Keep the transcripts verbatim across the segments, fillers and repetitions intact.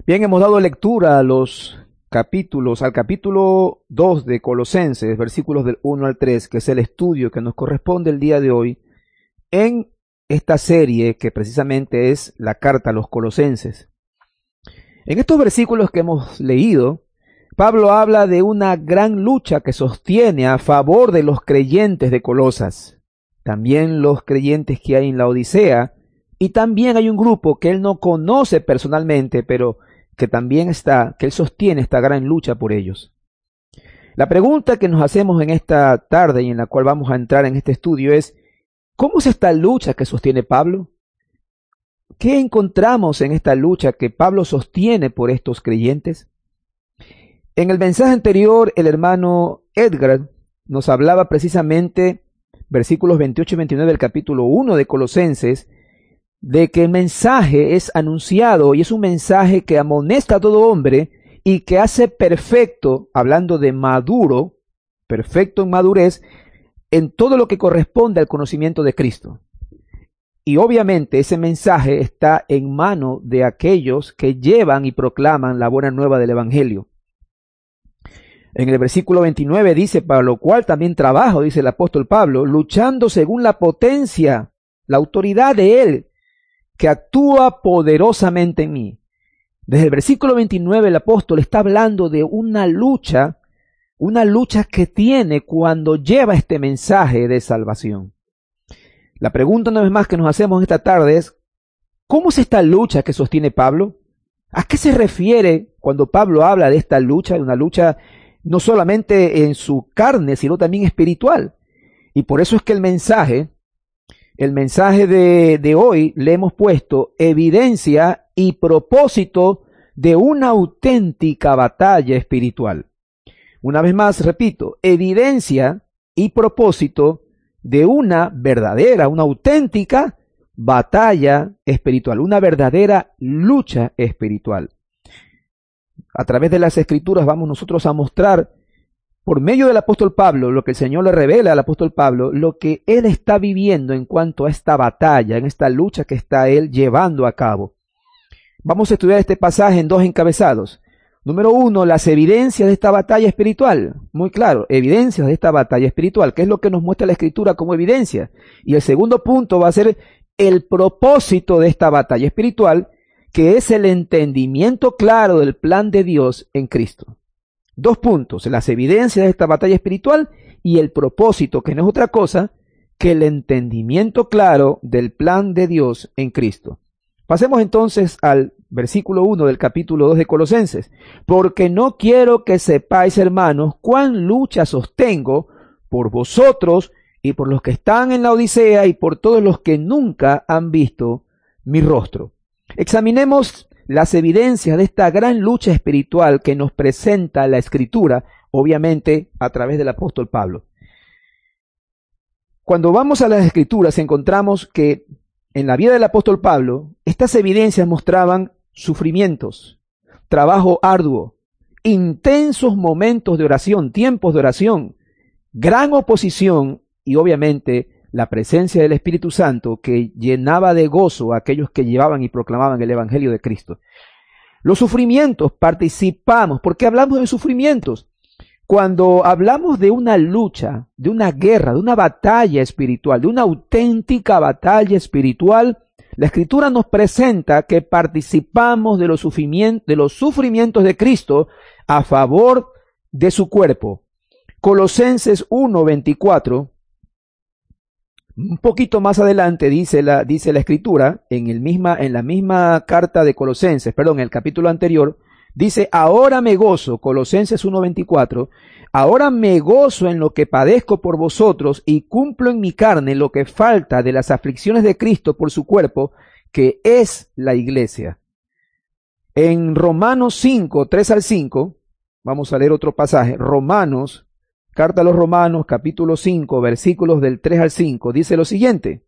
Bien, hemos dado lectura a los capítulos, al capítulo dos de Colosenses, versículos del uno al tres, que es el estudio que nos corresponde el día de hoy en esta serie que precisamente es la carta a los Colosenses. En estos versículos que hemos leído, Pablo habla de una gran lucha que sostiene a favor de los creyentes de Colosas, también los creyentes que hay en la Odisea, y también hay un grupo que él no conoce personalmente, pero que también está, que él sostiene esta gran lucha por ellos. La pregunta que nos hacemos en esta tarde y en la cual vamos a entrar en este estudio es, ¿cómo es esta lucha que sostiene Pablo? ¿Qué encontramos en esta lucha que Pablo sostiene por estos creyentes? En el mensaje anterior, el hermano Edgar nos hablaba precisamente, versículos veintiocho y veintinueve del capítulo uno de Colosenses, de que el mensaje es anunciado y es un mensaje que amonesta a todo hombre y que hace perfecto, hablando de maduro, perfecto en madurez, en todo lo que corresponde al conocimiento de Cristo. Y obviamente ese mensaje está en mano de aquellos que llevan y proclaman la buena nueva del Evangelio. En el versículo veintinueve dice, para lo cual también trabajo, dice el apóstol Pablo, luchando según la potencia, la autoridad de Él, que actúa poderosamente en mí. Desde el versículo veintinueve el apóstol está hablando de una lucha, una lucha que tiene cuando lleva este mensaje de salvación. La pregunta una vez más que nos hacemos esta tarde es, ¿cómo es esta lucha que sostiene Pablo? ¿A qué se refiere cuando Pablo habla de esta lucha, de una lucha no solamente en su carne, sino también espiritual? Y por eso es que el mensaje, el mensaje de, de hoy le hemos puesto evidencia y propósito de una auténtica batalla espiritual. Una vez más, repito, evidencia y propósito de una verdadera, una auténtica batalla espiritual, una verdadera lucha espiritual. A través de las Escrituras vamos nosotros a mostrar, por medio del apóstol Pablo, lo que el Señor le revela al apóstol Pablo, lo que él está viviendo en cuanto a esta batalla, en esta lucha que está él llevando a cabo. Vamos a estudiar este pasaje en dos encabezados. Número uno, las evidencias de esta batalla espiritual. Muy claro, evidencias de esta batalla espiritual, que es lo que nos muestra la Escritura como evidencia. Y el segundo punto va a ser el propósito de esta batalla espiritual, que es el entendimiento claro del plan de Dios en Cristo. Dos puntos, las evidencias de esta batalla espiritual y el propósito, que no es otra cosa que el entendimiento claro del plan de Dios en Cristo. Pasemos entonces al versículo uno del capítulo dos de Colosenses. Porque no quiero que sepáis, hermanos, cuán lucha sostengo por vosotros y por los que están en la Odisea y por todos los que nunca han visto mi rostro. Examinemos las evidencias de esta gran lucha espiritual que nos presenta la Escritura, obviamente a través del apóstol Pablo. Cuando vamos a las Escrituras encontramos que en la vida del apóstol Pablo, estas evidencias mostraban sufrimientos, trabajo arduo, intensos momentos de oración, tiempos de oración, gran oposición y obviamente la presencia del Espíritu Santo que llenaba de gozo a aquellos que llevaban y proclamaban el Evangelio de Cristo. Los sufrimientos, participamos. ¿Por qué hablamos de sufrimientos? Cuando hablamos de una lucha, de una guerra, de una batalla espiritual, de una auténtica batalla espiritual, la Escritura nos presenta que participamos de los sufrimientos, de los sufrimientos de Cristo a favor de su cuerpo. Colosenses uno veinticuatro. Un poquito más adelante dice la, dice la Escritura, en, el misma, en la misma carta de Colosenses, perdón, en el capítulo anterior, dice, ahora me gozo, Colosenses uno veinticuatro, ahora me gozo en lo que padezco por vosotros y cumplo en mi carne lo que falta de las aflicciones de Cristo por su cuerpo, que es la iglesia. En Romanos cinco, tres al cinco, vamos a leer otro pasaje, Romanos Carta a los Romanos, capítulo cinco, versículos del tres al cinco, dice lo siguiente.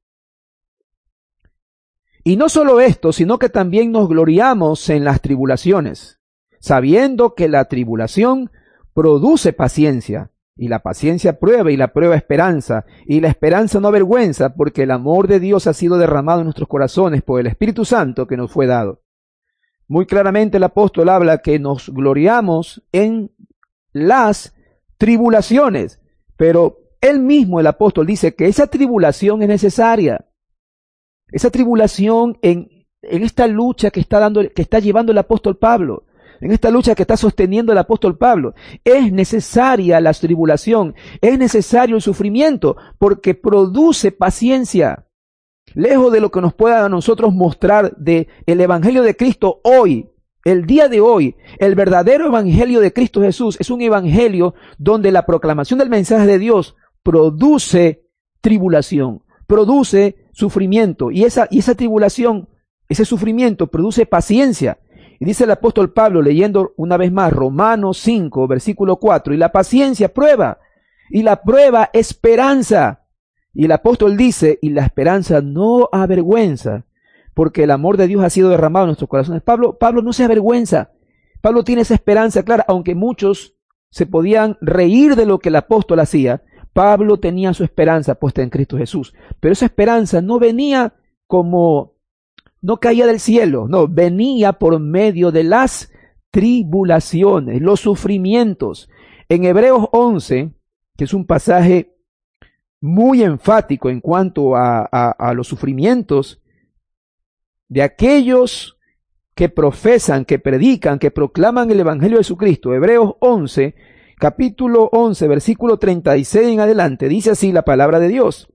Y no solo esto, sino que también nos gloriamos en las tribulaciones, sabiendo que la tribulación produce paciencia, y la paciencia prueba, y la prueba esperanza, y la esperanza no avergüenza, porque el amor de Dios ha sido derramado en nuestros corazones por el Espíritu Santo que nos fue dado. Muy claramente el apóstol habla que nos gloriamos en las tribulaciones, pero él mismo, el apóstol, dice que esa tribulación es necesaria. Esa tribulación en, en esta lucha que está dando, que está llevando el apóstol Pablo, en esta lucha que está sosteniendo el apóstol Pablo, es necesaria la tribulación, es necesario el sufrimiento, porque produce paciencia. Lejos de lo que nos pueda a nosotros mostrar de el evangelio de Cristo hoy, el día de hoy, el verdadero evangelio de Cristo Jesús es un evangelio donde la proclamación del mensaje de Dios produce tribulación, produce sufrimiento, y esa, y esa tribulación, ese sufrimiento produce paciencia. Y dice el apóstol Pablo, leyendo una vez más Romanos cinco, versículo cuatro, y la paciencia prueba, y la prueba esperanza. Y el apóstol dice, y la esperanza no avergüenza, porque el amor de Dios ha sido derramado en nuestros corazones. Pablo, Pablo no se avergüenza. Pablo tiene esa esperanza clara, aunque muchos se podían reír de lo que el apóstol hacía. Pablo tenía su esperanza puesta en Cristo Jesús. Pero esa esperanza no venía como, no caía del cielo, no, venía por medio de las tribulaciones, los sufrimientos. En Hebreos once, que es un pasaje muy enfático en cuanto a, a, a los sufrimientos de aquellos que profesan, que predican, que proclaman el evangelio de Jesucristo. Hebreos once, capítulo once, versículo treinta y seis en adelante, dice así la palabra de Dios.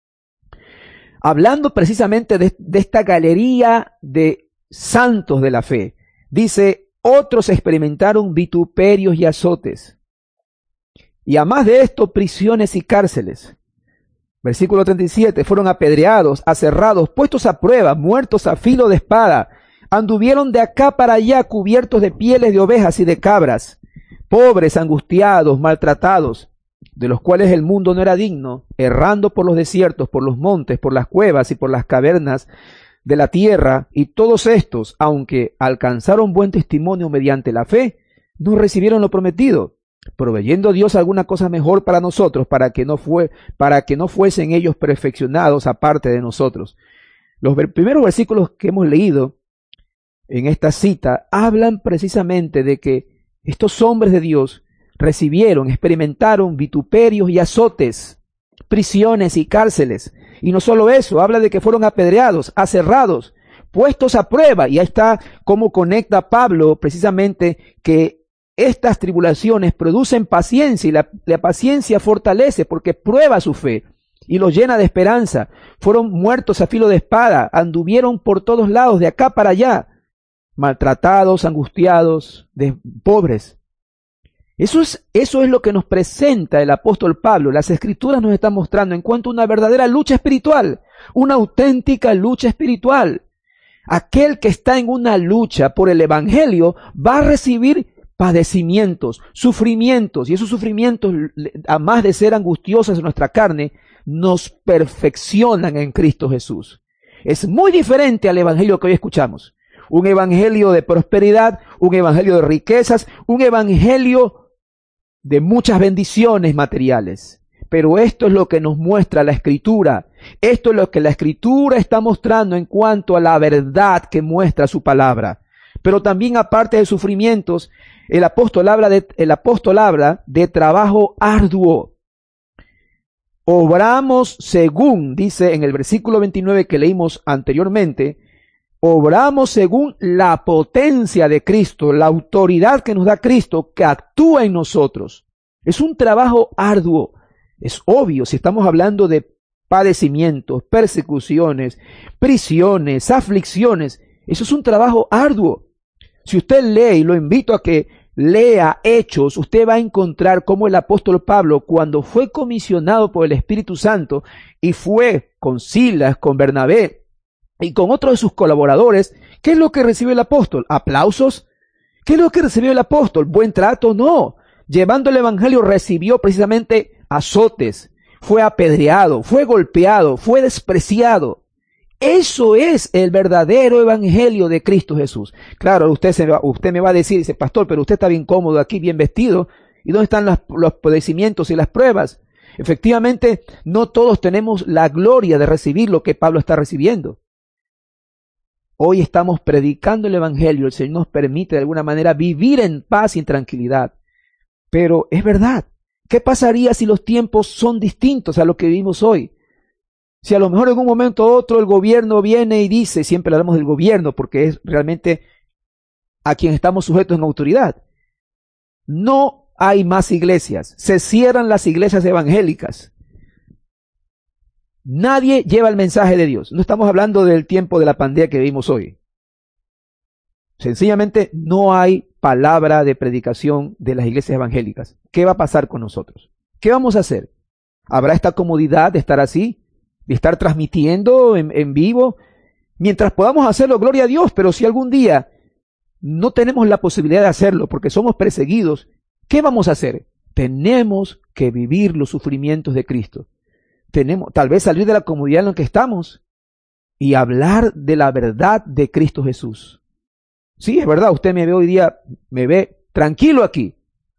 Hablando precisamente de, de esta galería de santos de la fe, dice, otros experimentaron vituperios y azotes, y a más de esto, prisiones y cárceles. Versículo treinta y siete, fueron apedreados, aserrados, puestos a prueba, muertos a filo de espada, anduvieron de acá para allá cubiertos de pieles de ovejas y de cabras, pobres, angustiados, maltratados, de los cuales el mundo no era digno, errando por los desiertos, por los montes, por las cuevas y por las cavernas de la tierra, y todos estos, aunque alcanzaron buen testimonio mediante la fe, no recibieron lo prometido, proveyendo Dios alguna cosa mejor para nosotros, para que no fue, para que no fuesen ellos perfeccionados aparte de nosotros. Los ver, primeros versículos que hemos leído en esta cita hablan precisamente de que estos hombres de Dios recibieron, experimentaron vituperios y azotes, prisiones y cárceles. Y no solo eso, habla de que fueron apedreados, aserrados, puestos a prueba. Y ahí está cómo conecta Pablo precisamente que estas tribulaciones producen paciencia, y la, la paciencia fortalece porque prueba su fe y los llena de esperanza. Fueron muertos a filo de espada, anduvieron por todos lados, de acá para allá, maltratados, angustiados, de, pobres. Eso es, eso es lo que nos presenta el apóstol Pablo. Las escrituras nos están mostrando en cuanto a una verdadera lucha espiritual, una auténtica lucha espiritual. Aquel que está en una lucha por el evangelio va a recibir padecimientos, sufrimientos, y esos sufrimientos, a más de ser angustiosos en nuestra carne, nos perfeccionan en Cristo Jesús. Es muy diferente al evangelio que hoy escuchamos. Un evangelio de prosperidad, un evangelio de riquezas, un evangelio de muchas bendiciones materiales. Pero esto es lo que nos muestra la Escritura. Esto es lo que la Escritura está mostrando en cuanto a la verdad que muestra su palabra. Pero también, aparte de sufrimientos, el apóstol habla de, el apóstol habla de trabajo arduo. Obramos según, dice en el versículo veintinueve que leímos anteriormente, obramos según la potencia de Cristo, la autoridad que nos da Cristo, que actúa en nosotros. Es un trabajo arduo. Es obvio, si estamos hablando de padecimientos, persecuciones, prisiones, aflicciones, eso es un trabajo arduo. Si usted lee, y lo invito a que lea Hechos, usted va a encontrar cómo el apóstol Pablo, cuando fue comisionado por el Espíritu Santo y fue con Silas, con Bernabé y con otros de sus colaboradores, ¿qué es lo que recibió el apóstol? ¿Aplausos? ¿Qué es lo que recibió el apóstol? ¿Buen trato? No. Llevando el evangelio recibió precisamente azotes, fue apedreado, fue golpeado, fue despreciado. Eso es el verdadero evangelio de Cristo Jesús. Claro, usted, se va, usted me va a decir, dice, pastor, pero usted está bien cómodo aquí, bien vestido. ¿Y dónde están los, los padecimientos y las pruebas? Efectivamente, no todos tenemos la gloria de recibir lo que Pablo está recibiendo. Hoy estamos predicando el Evangelio, el Señor nos permite de alguna manera vivir en paz y en tranquilidad. Pero es verdad, ¿qué pasaría si los tiempos son distintos a lo que vivimos hoy? Si a lo mejor en un momento u otro el gobierno viene y dice, siempre hablamos del gobierno porque es realmente a quien estamos sujetos en autoridad, no hay más iglesias, se cierran las iglesias evangélicas. Nadie lleva el mensaje de Dios. No estamos hablando del tiempo de la pandemia que vivimos hoy. Sencillamente no hay palabra de predicación de las iglesias evangélicas. ¿Qué va a pasar con nosotros? ¿Qué vamos a hacer? ¿Habrá esta comodidad de estar así? ¿De estar transmitiendo en, en vivo? Mientras podamos hacerlo, gloria a Dios, pero si algún día no tenemos la posibilidad de hacerlo porque somos perseguidos, ¿qué vamos a hacer? Tenemos que vivir los sufrimientos de Cristo. Tenemos, tal vez salir de la comodidad en la que estamos y hablar de la verdad de Cristo Jesús. Sí, es verdad, usted me ve hoy día, me ve tranquilo aquí,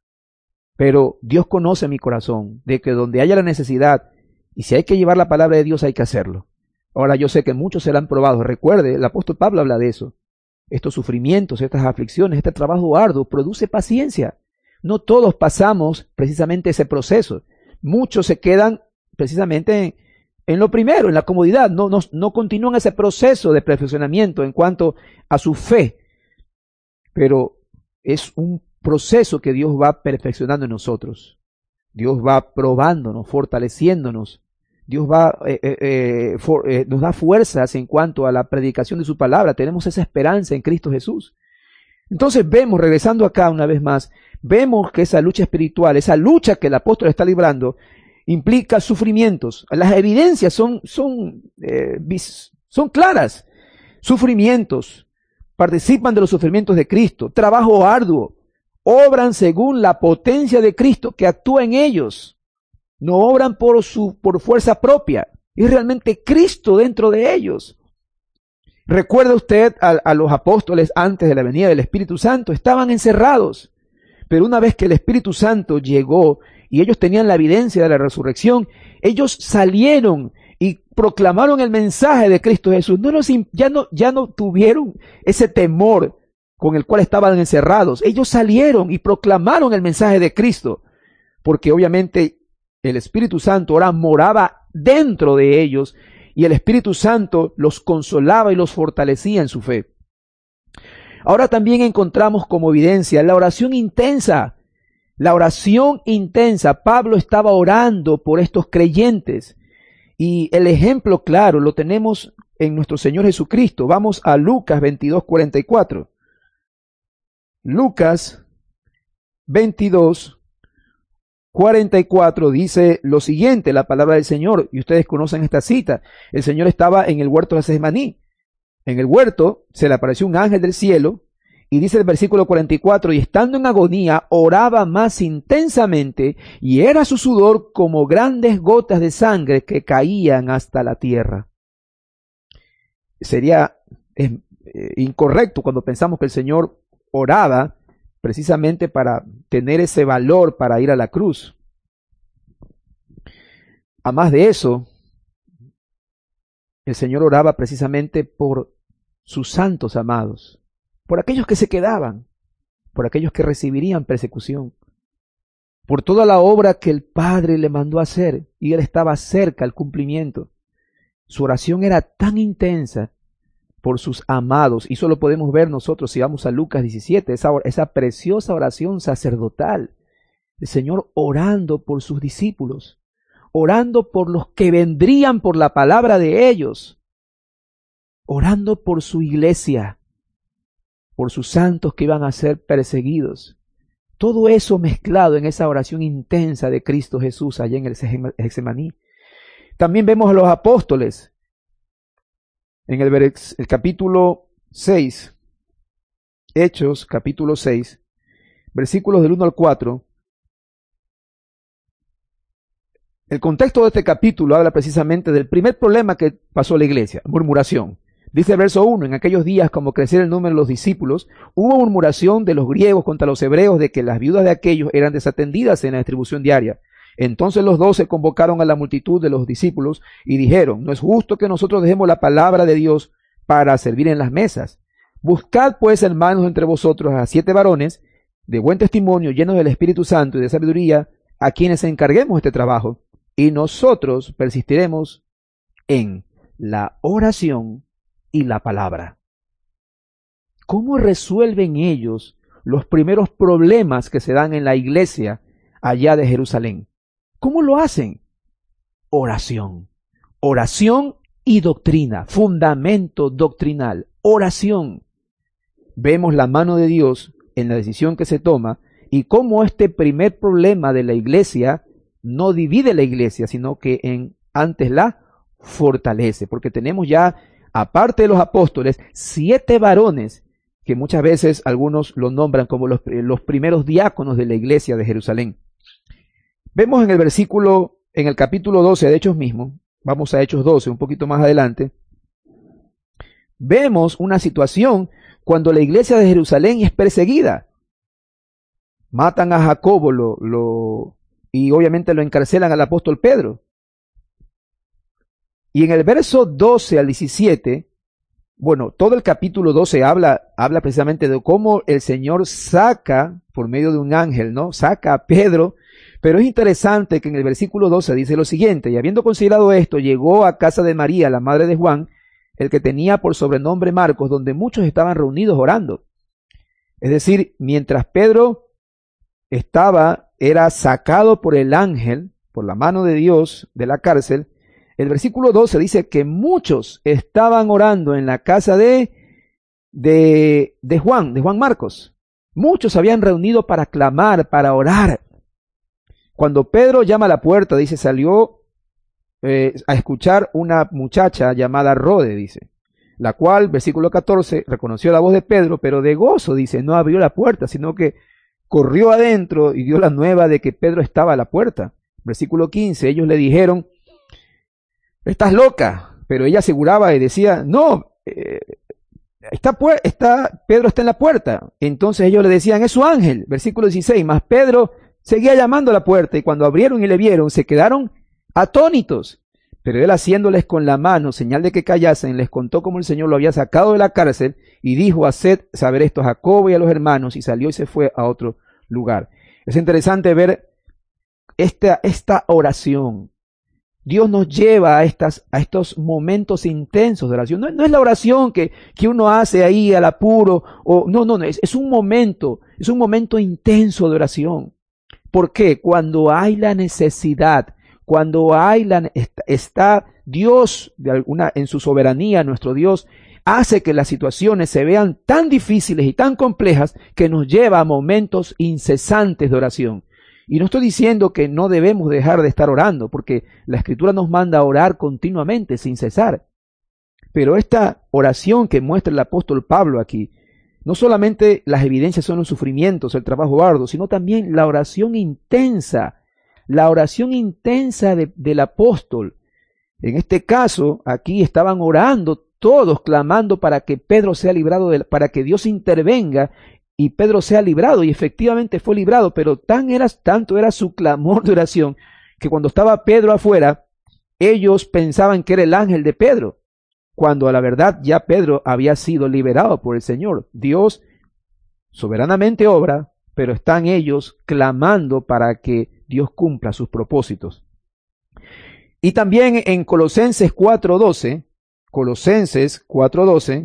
pero Dios conoce mi corazón, de que donde haya la necesidad, y si hay que llevar la palabra de Dios, hay que hacerlo. Ahora yo sé que muchos serán probados. Recuerde, el apóstol Pablo habla de eso. Estos sufrimientos, estas aflicciones, este trabajo arduo produce paciencia. No todos pasamos precisamente ese proceso. Muchos se quedan precisamente en, en lo primero, en la comodidad. No, no, no continúan ese proceso de perfeccionamiento en cuanto a su fe. Pero es un proceso que Dios va perfeccionando en nosotros. Dios va probándonos, fortaleciéndonos. Dios va, eh, eh, for, eh, nos da fuerzas en cuanto a la predicación de su palabra. Tenemos esa esperanza en Cristo Jesús. Entonces vemos, regresando acá una vez más, vemos que esa lucha espiritual, esa lucha que el apóstol está librando, implica sufrimientos. Las evidencias son, son, eh, son claras. Sufrimientos. Participan de los sufrimientos de Cristo. Trabajo arduo. Obran según la potencia de Cristo que actúa en ellos. No obran por su, por fuerza propia. Es realmente Cristo dentro de ellos. Recuerda usted a, a los apóstoles antes de la venida del Espíritu Santo. Estaban encerrados. Pero una vez que el Espíritu Santo llegó y ellos tenían la evidencia de la resurrección, ellos salieron y proclamaron el mensaje de Cristo Jesús. No los, ya, no, ya no tuvieron ese temor con el cual estaban encerrados. Ellos salieron y proclamaron el mensaje de Cristo, porque obviamente el Espíritu Santo ahora moraba dentro de ellos y el Espíritu Santo los consolaba y los fortalecía en su fe. Ahora también encontramos como evidencia la oración intensa. La oración intensa. Pablo estaba orando por estos creyentes y el ejemplo claro lo tenemos en nuestro Señor Jesucristo. Vamos a Lucas veintidós, cuarenta y cuatro. Lucas veintidós, cuarenta y cuatro dice lo siguiente, la palabra del Señor, y ustedes conocen esta cita. El Señor estaba en el huerto de Getsemaní. En el huerto se le apareció un ángel del cielo y dice el versículo cuarenta y cuatro, y estando en agonía oraba más intensamente y era su sudor como grandes gotas de sangre que caían hasta la tierra. Sería eh, incorrecto cuando pensamos que el Señor oraba precisamente para tener ese valor para ir a la cruz. A más de eso, el Señor oraba precisamente por sus santos amados, por aquellos que se quedaban, por aquellos que recibirían persecución, por toda la obra que el Padre le mandó a hacer y él estaba cerca al cumplimiento. Su oración era tan intensa por sus amados, y eso lo podemos ver nosotros si vamos a Lucas diecisiete, esa, esa preciosa oración sacerdotal, el Señor orando por sus discípulos, orando por los que vendrían por la palabra de ellos, orando por su iglesia, por sus santos que iban a ser perseguidos. Todo eso mezclado en esa oración intensa de Cristo Jesús allá en el Getsemaní. También vemos a los apóstoles. En el, el capítulo seis, Hechos, capítulo seis, versículos del uno al cuatro, el contexto de este capítulo habla precisamente del primer problema que pasó la iglesia, murmuración. Dice el verso uno, en aquellos días, como creciera el número de los discípulos, hubo murmuración de los griegos contra los hebreos de que las viudas de aquellos eran desatendidas en la distribución diaria. Entonces los doce convocaron a la multitud de los discípulos y dijeron, no es justo que nosotros dejemos la palabra de Dios para servir en las mesas. Buscad pues, hermanos, entre vosotros a siete varones de buen testimonio, llenos del Espíritu Santo y de sabiduría, a quienes encarguemos este trabajo, y nosotros persistiremos en la oración y la palabra. ¿Cómo resuelven ellos los primeros problemas que se dan en la iglesia allá de Jerusalén? ¿Cómo lo hacen? Oración. Oración y doctrina, fundamento doctrinal, oración. Vemos la mano de Dios en la decisión que se toma y cómo este primer problema de la iglesia no divide la iglesia, sino que en, antes la fortalece, porque tenemos ya, aparte de los apóstoles, siete varones que muchas veces algunos los nombran como los, los primeros diáconos de la iglesia de Jerusalén. Vemos en el versículo, en el capítulo doce de Hechos mismo, vamos a Hechos doce, un poquito más adelante, vemos una situación cuando la iglesia de Jerusalén es perseguida. Matan a Jacobo lo, lo, y obviamente lo encarcelan al apóstol Pedro. Y en el verso doce al diecisiete, bueno, todo el capítulo doce habla, habla precisamente de cómo el Señor saca, por medio de un ángel, ¿no? Saca a Pedro, pero es interesante que en el versículo doce dice lo siguiente: y habiendo considerado esto, llegó a casa de María, la madre de Juan, el que tenía por sobrenombre Marcos, donde muchos estaban reunidos orando. Es decir, mientras Pedro estaba, era sacado por el ángel, por la mano de Dios, de la cárcel, el versículo doce dice que muchos estaban orando en la casa de, de, de Juan, de Juan Marcos. Muchos se habían reunido para clamar, para orar. Cuando Pedro llama a la puerta, dice, salió eh, a escuchar una muchacha llamada Rode, dice, la cual, versículo catorce, reconoció la voz de Pedro, pero de gozo, dice, no abrió la puerta, sino que corrió adentro y dio la nueva de que Pedro estaba a la puerta. Versículo quince, ellos le dijeron, estás loca, pero ella aseguraba y decía, no, eh, está, está, Pedro está en la puerta. Entonces ellos le decían, es su ángel. Versículo dieciséis, mas Pedro seguía llamando a la puerta, y cuando abrieron y le vieron, se quedaron atónitos. Pero él, haciéndoles con la mano señal de que callasen, les contó cómo el Señor lo había sacado de la cárcel, y dijo, haced saber esto a Jacobo y a los hermanos, y salió y se fue a otro lugar. Es interesante ver esta, esta oración. Dios nos lleva a, estas, a estos momentos intensos de oración. No, no es la oración que, que uno hace ahí al apuro, o no, no, no, es, es un momento, es un momento intenso de oración. ¿Por qué? Cuando hay la necesidad, cuando hay la, está, está Dios de alguna, en su soberanía, nuestro Dios, hace que las situaciones se vean tan difíciles y tan complejas que nos lleva a momentos incesantes de oración. Y no estoy diciendo que no debemos dejar de estar orando, porque la Escritura nos manda a orar continuamente, sin cesar. Pero esta oración que muestra el apóstol Pablo aquí, no solamente las evidencias son los sufrimientos, el trabajo arduo, sino también la oración intensa, la oración intensa de, del apóstol. En este caso, aquí estaban orando todos, clamando para que Pedro sea librado, de, para que Dios intervenga y Pedro sea librado, y efectivamente fue librado, pero tan era, tanto era su clamor de oración, que cuando estaba Pedro afuera, ellos pensaban que era el ángel de Pedro, cuando a la verdad ya Pedro había sido liberado por el Señor. Dios soberanamente obra, pero están ellos clamando para que Dios cumpla sus propósitos. Y también en Colosenses cuatro doce, Colosenses cuatro doce,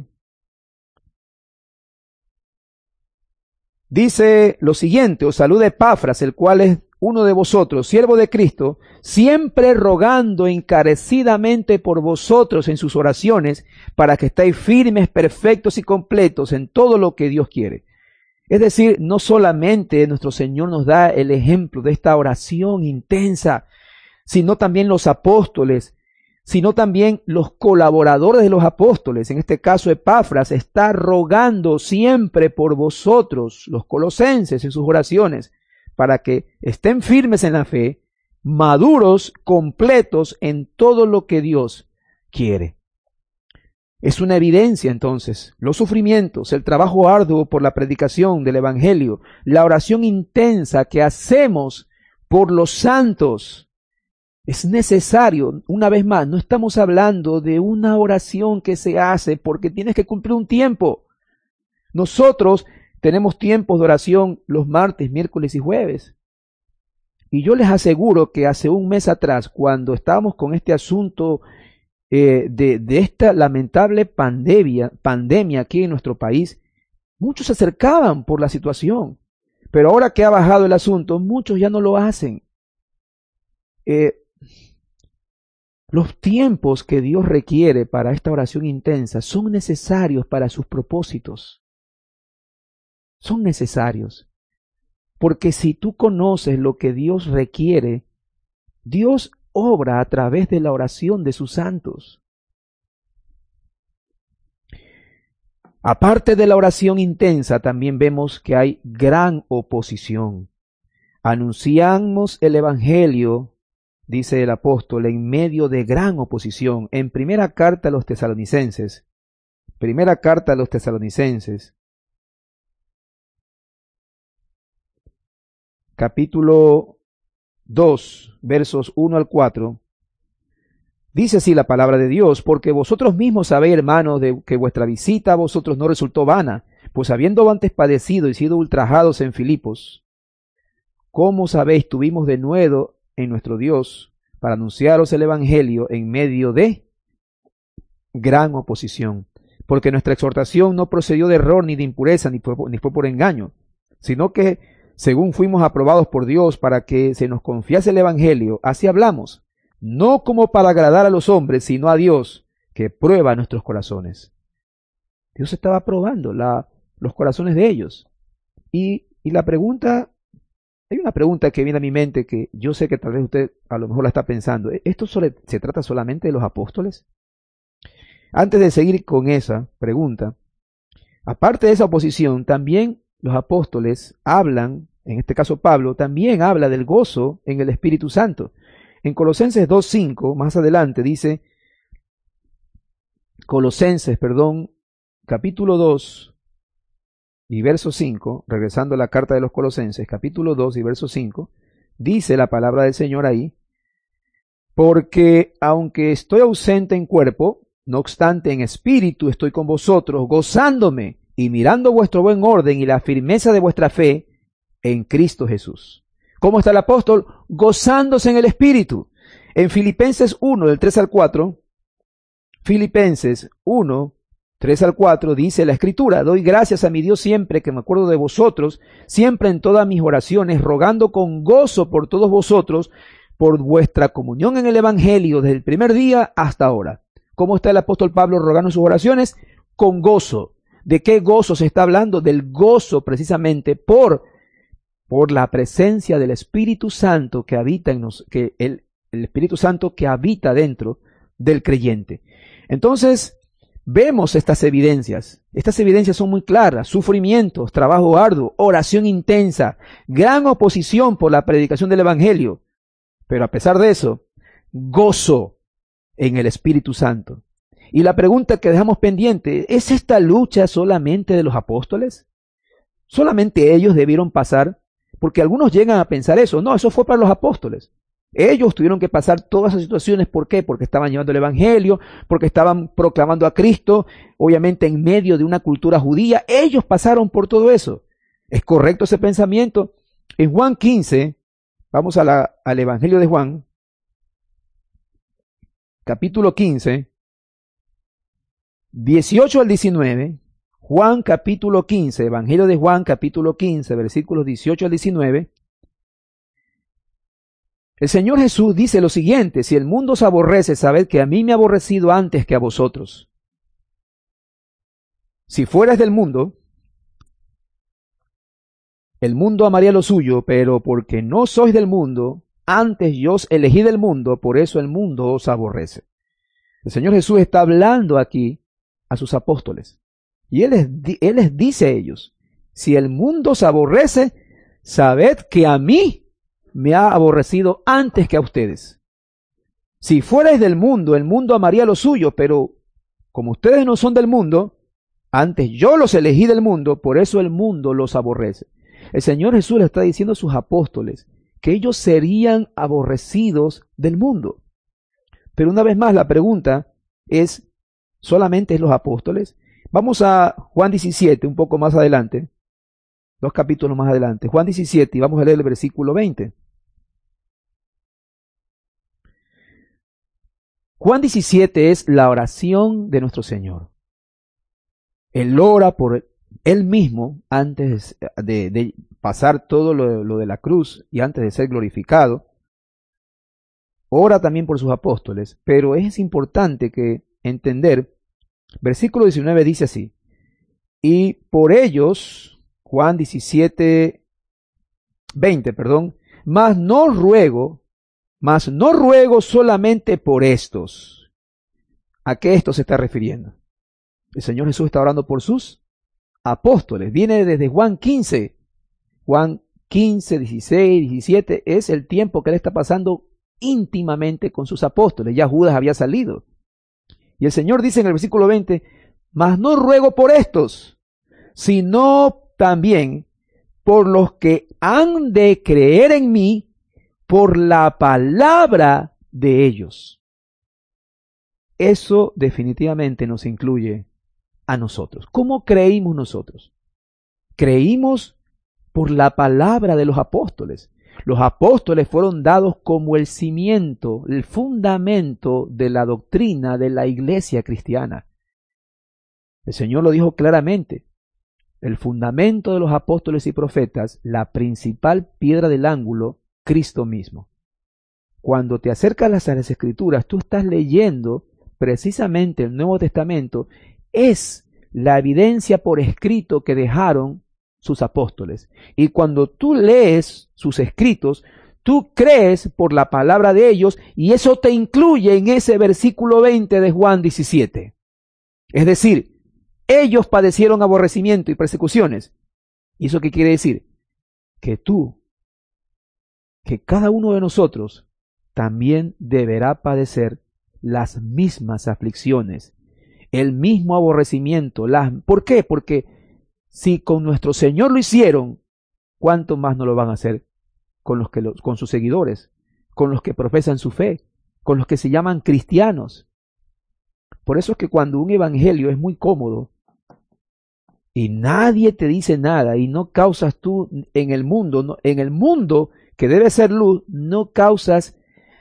dice lo siguiente: os saluda Epafras, el cual es uno de vosotros, siervo de Cristo, siempre rogando encarecidamente por vosotros en sus oraciones, para que estéis firmes, perfectos y completos en todo lo que Dios quiere. Es decir, no solamente nuestro Señor nos da el ejemplo de esta oración intensa, sino también los apóstoles, sino también los colaboradores de los apóstoles. En este caso, Epafras está rogando siempre por vosotros, los colosenses, en sus oraciones, para que estén firmes en la fe, maduros, completos en todo lo que Dios quiere. Es una evidencia entonces, los sufrimientos, el trabajo arduo por la predicación del Evangelio, la oración intensa que hacemos por los santos, Es necesario, una vez más, no estamos hablando de una oración que se hace porque tienes que cumplir un tiempo. Nosotros tenemos tiempos de oración los martes, miércoles y jueves. Y yo les aseguro que hace un mes atrás, cuando estábamos con este asunto eh, de, de esta lamentable pandemia, pandemia aquí en nuestro país, muchos se acercaban por la situación. Pero ahora que ha bajado el asunto, muchos ya no lo hacen. Eh, los tiempos que Dios requiere para esta oración intensa son necesarios para sus propósitos. Son necesarios. Porque si tú conoces lo que Dios requiere, Dios obra a través de la oración de sus santos. Aparte de la oración intensa, también vemos que hay gran oposición. Anunciamos el Evangelio, dice el apóstol, en medio de gran oposición. En primera carta a los tesalonicenses, primera carta a los tesalonicenses, capítulo dos, versos uno al cuatro, dice así la palabra de Dios: porque vosotros mismos sabéis, hermanos, de que vuestra visita a vosotros no resultó vana, pues habiendo antes padecido y sido ultrajados en Filipos, como sabéis, tuvimos de nuevo en nuestro Dios para anunciaros el Evangelio en medio de gran oposición, porque nuestra exhortación no procedió de error ni de impureza, ni fue, ni fue por engaño, sino que según fuimos aprobados por Dios para que se nos confiase el Evangelio, así hablamos, no como para agradar a los hombres, sino a Dios, que prueba nuestros corazones. Dios estaba probando la, los corazones de ellos. Y, y la pregunta, hay una pregunta que viene a mi mente que yo sé que tal vez usted a lo mejor la está pensando. ¿Esto solo, se trata solamente de los apóstoles? Antes de seguir con esa pregunta, aparte de esa oposición, también los apóstoles hablan, en este caso Pablo, también habla del gozo en el Espíritu Santo. En Colosenses dos cinco, más adelante, dice, Colosenses, perdón, capítulo dos y verso cinco, regresando a la carta de los Colosenses, capítulo dos y verso cinco, dice la palabra del Señor ahí: porque aunque estoy ausente en cuerpo, no obstante en espíritu estoy con vosotros, gozándome y mirando vuestro buen orden y la firmeza de vuestra fe en Cristo Jesús. ¿Cómo está el apóstol? Gozándose en el Espíritu. En Filipenses uno, del tres al cuatro, Filipenses uno, tres al cuatro, dice la Escritura: doy gracias a mi Dios siempre que me acuerdo de vosotros, siempre en todas mis oraciones, rogando con gozo por todos vosotros, por vuestra comunión en el Evangelio desde el primer día hasta ahora. ¿Cómo está el apóstol Pablo rogando en sus oraciones? Con gozo. ¿De qué gozo se está hablando? Del gozo precisamente por, por la presencia del Espíritu Santo que habita en nos, que el, el Espíritu Santo que habita dentro del creyente. Entonces, vemos estas evidencias. Estas evidencias son muy claras: sufrimientos, trabajo arduo, oración intensa, gran oposición por la predicación del Evangelio. Pero a pesar de eso, gozo en el Espíritu Santo. Y la pregunta que dejamos pendiente: ¿es esta lucha solamente de los apóstoles? ¿Solamente ellos debieron pasar? Porque algunos llegan a pensar eso. No, eso fue para los apóstoles. Ellos tuvieron que pasar todas esas situaciones. ¿Por qué? Porque estaban llevando el Evangelio, porque estaban proclamando a Cristo, obviamente en medio de una cultura judía. Ellos pasaron por todo eso. ¿Es correcto ese pensamiento? En Juan quince, vamos a la, al Evangelio de Juan, capítulo quince, dieciocho al diecinueve, Juan capítulo quince, Evangelio de Juan capítulo quince, versículos dieciocho al diecinueve, el Señor Jesús dice lo siguiente: si el mundo os aborrece, sabed que a mí me ha aborrecido antes que a vosotros. Si fuerais del mundo, el mundo amaría lo suyo, pero porque no sois del mundo, antes yo os elegí del mundo, por eso el mundo os aborrece. El Señor Jesús está hablando aquí a sus apóstoles. Y Él les, él les dice a ellos: si el mundo os aborrece, sabed que a mí me ha aborrecido antes que a ustedes. Si fuerais del mundo, el mundo amaría lo suyo, pero como ustedes no son del mundo, antes yo los elegí del mundo, por eso el mundo los aborrece. El Señor Jesús le está diciendo a sus apóstoles que ellos serían aborrecidos del mundo. Pero una vez más la pregunta es, ¿solamente los apóstoles? Vamos a Juan diecisiete, un poco más adelante, dos capítulos más adelante. Juan diecisiete, y vamos a leer el versículo veinte. Juan diecisiete es la oración de nuestro Señor. Él ora por Él mismo antes de, de pasar todo lo, lo de la cruz y antes de ser glorificado. Ora también por sus apóstoles, pero es importante que entender, versículo diecinueve dice así, y por ellos, Juan diecisiete, veinte, perdón, mas no ruego, mas no ruego solamente por estos. ¿A qué esto se está refiriendo? El Señor Jesús está orando por sus apóstoles. Viene desde Juan quince. Juan quince, dieciséis, diecisiete es el tiempo que Él está pasando íntimamente con sus apóstoles. Ya Judas había salido. Y el Señor dice en el versículo veinte, mas no ruego por estos, sino también por los que han de creer en mí por la palabra de ellos. Eso definitivamente nos incluye a nosotros. ¿Cómo creímos nosotros? Creímos por la palabra de los apóstoles. Los apóstoles fueron dados como el cimiento, el fundamento de la doctrina de la iglesia cristiana. El Señor lo dijo claramente. El fundamento de los apóstoles y profetas, la principal piedra del ángulo, Cristo mismo. Cuando te acercas a las Escrituras, tú estás leyendo precisamente el Nuevo Testamento, es la evidencia por escrito que dejaron sus apóstoles. Y cuando tú lees sus escritos, tú crees por la palabra de ellos y eso te incluye en ese versículo veinte de Juan diecisiete. Es decir, ellos padecieron aborrecimiento y persecuciones. ¿Y eso qué quiere decir? Que tú, que cada uno de nosotros también deberá padecer las mismas aflicciones, el mismo aborrecimiento. Las... ¿Por qué? Porque si con nuestro Señor lo hicieron, ¿cuánto más no lo van a hacer con, los que lo, con sus seguidores, con los que profesan su fe, con los que se llaman cristianos? Por eso es que cuando un evangelio es muy cómodo y nadie te dice nada y no causas tú en el mundo, no, en el mundo que debe ser luz, no causas,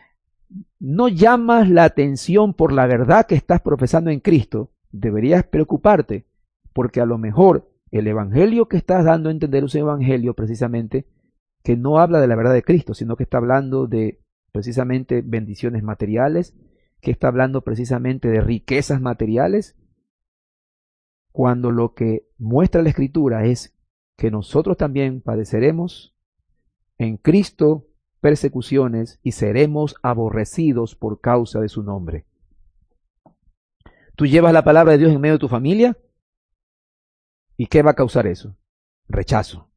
no llamas la atención por la verdad que estás profesando en Cristo, deberías preocuparte, porque a lo mejor el evangelio que estás dando a entender es un evangelio precisamente que no habla de la verdad de Cristo, sino que está hablando de precisamente bendiciones materiales, que está hablando precisamente de riquezas materiales, cuando lo que muestra la Escritura es que nosotros también padeceremos en Cristo persecuciones y seremos aborrecidos por causa de su nombre. ¿Tú llevas la palabra de Dios en medio de tu familia? ¿Y qué va a causar eso? Rechazo.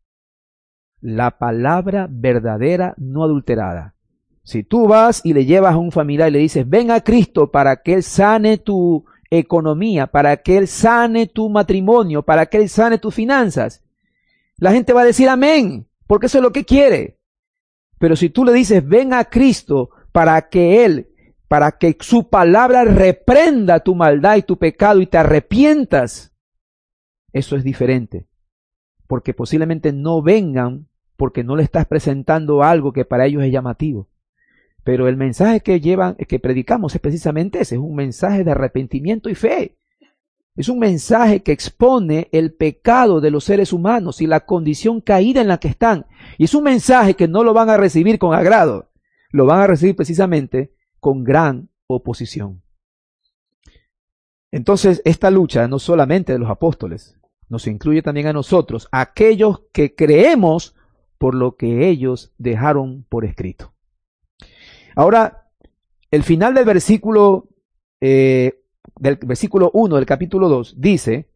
La palabra verdadera, no adulterada. Si tú vas y le llevas a un familiar y le dices, ven a Cristo para que Él sane tu economía, para que Él sane tu matrimonio, para que Él sane tus finanzas, la gente va a decir amén, porque eso es lo que quiere. Pero si tú le dices, ven a Cristo para que Él, para que su palabra reprenda tu maldad y tu pecado y te arrepientas, eso es diferente. Porque posiblemente no vengan porque no le estás presentando algo que para ellos es llamativo. Pero el mensaje que llevan, que predicamos es precisamente ese, es un mensaje de arrepentimiento y fe. Es un mensaje que expone el pecado de los seres humanos y la condición caída en la que están. Y es un mensaje que no lo van a recibir con agrado, lo van a recibir precisamente con gran oposición. Entonces, esta lucha no solamente de los apóstoles, nos incluye también a nosotros, aquellos que creemos por lo que ellos dejaron por escrito. Ahora, el final del versículo, eh, del versículo uno del capítulo dos dice,